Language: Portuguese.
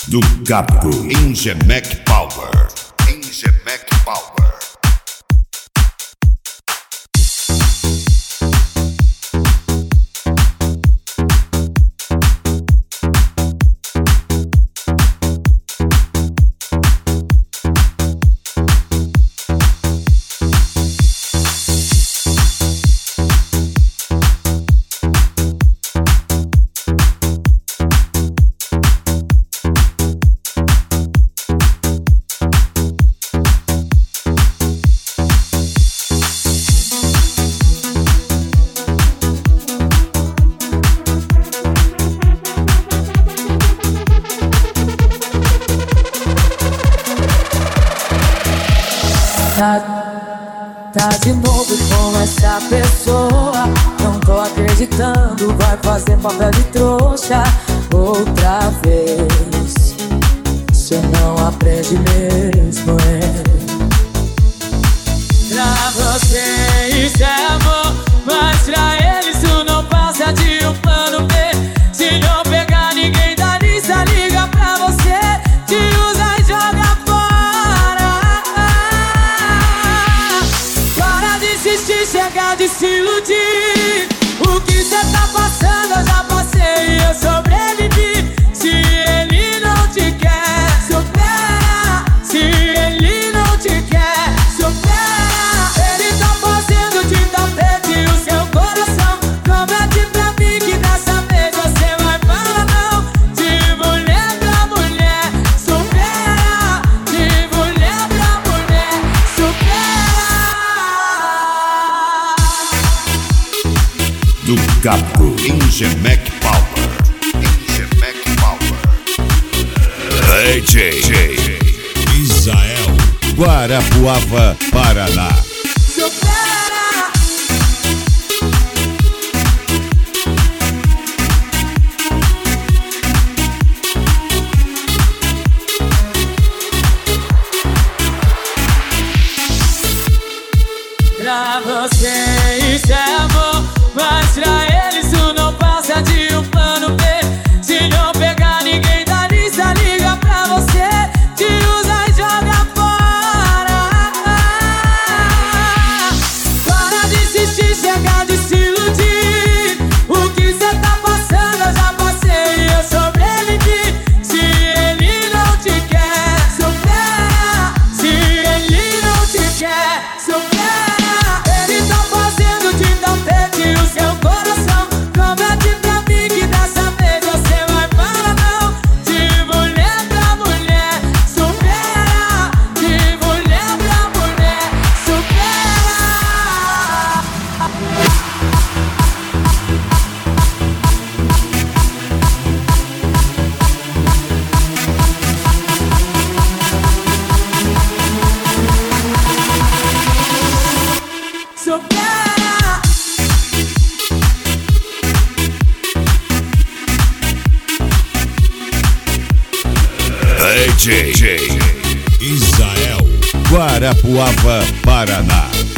do Capo. Ingemec Power. Ingemec Power. Tá de novo com essa pessoa. Não tô acreditando, vai fazer papel de trouxa outra vez. Cê não aprende mesmo, Pra você isso é amor, mas pra ele isso não passa de um plano B. Se não pegar ninguém da lista, liga pra você, te usa e joga fora. Para de insistir, chega de se iludir. O que cê tá passando eu já passei e eu sobrevivi. Se ele não te quer, supera. Se ele não te quer, supera. Ele tá fazendo de tapete o seu coração. Promete pra mim que dessa vez você vai falar não. De mulher pra mulher, supera. De mulher pra mulher, supera. Do Capo. Ingemec Power. Ingemec Power. DJ Israel, Guarapuava, Paraná. Supera. Pra você isso é amor, mas pra ele isso não passa de um plano B. Se não pegar ninguém da lista, liga pra você, te usa e joga fora. Para de insistir, chega de se iludir. O que cê tá passando eu já passei e eu sobrevivi. Se ele não te quer, supera. Se ele não te quer, supera. Ele tá fazendo de tapete o seu coração. Promete pra mim que dessa vez você vai falar não. De mulher pra mulher, supera. De mulher pra mulher, supera. Supera. DJ Israel, Guarapuava, Paraná.